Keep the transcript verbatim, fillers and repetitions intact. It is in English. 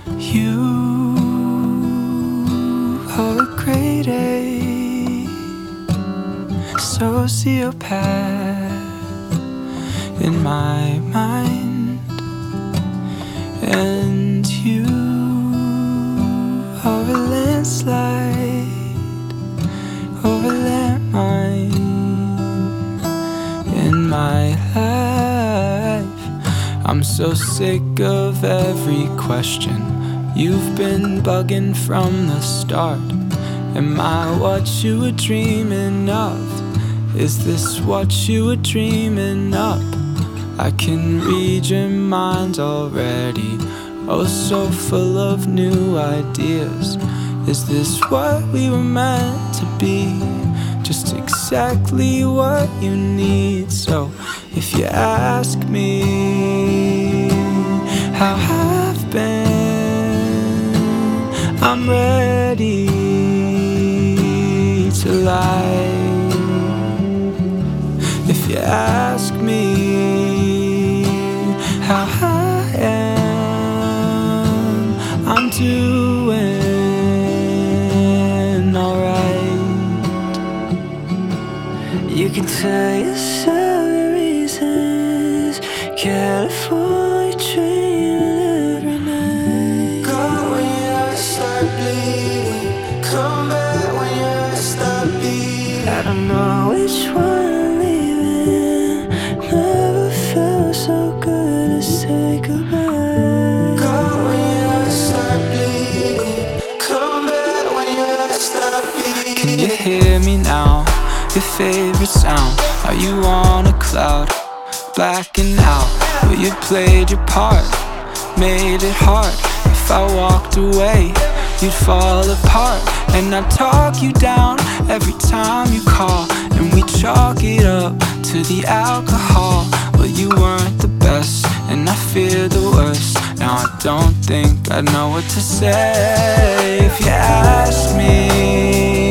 You are a grade A sociopath in my mind, and you are a landslide over landmine in my life. I'm so sick of every question. You've been bugging from the start. Am I what you were dreaming of? Is this what you were dreaming up? I can read your mind already, oh so full of new ideas. Is this what we were meant to be? Just exactly what you need. So if you ask me how I've been, I'm ready to lie. If you ask me how I am, I'm doing alright. You can tell yourself your reasons, California dreaming every night. Go when you start bleeding, come back when you stop beating. I don't know which one I'm leaving. Never felt so good to say goodbye. Go when you start bleeding, come back when you stop beating. Can you hear me now? Your favorite sound? Are you on a cloud, blacking out? Well, you played your part, made it hard. If I walked away, you'd fall apart. And I talk you down every time you call, and we chalk it up to the alcohol. Well, you weren't the best, and I fear the worst. Now I don't think I know what to say. If you ask me